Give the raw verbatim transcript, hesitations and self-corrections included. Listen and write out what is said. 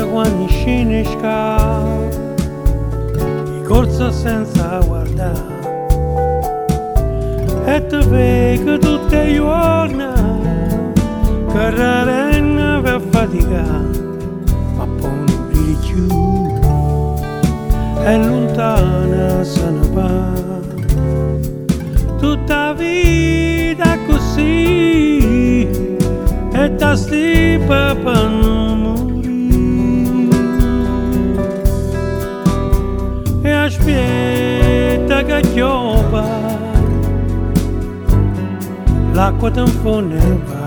da quando scende scala, di corsa senza guardare, e te vedi tutte le giorni, che rarenna per faticare, ma poi non vedi più, è lontana se ne va. Tutta vita così, e ta stipa per non morire, e aspetta che piova, l'acqua te ne fa.